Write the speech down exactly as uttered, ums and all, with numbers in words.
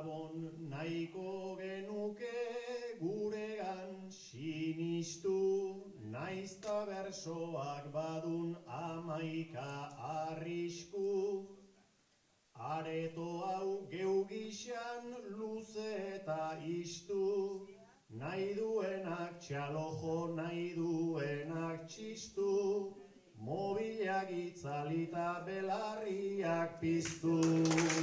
Gabon nahiko genuke guregan sinistu, naizta bersoak badun amaika arrisku. Areto hau geu gixan luze eta istu, nahi duenak txalojo, nahi duenak txistu, mobilak itzalita belarriak piztu.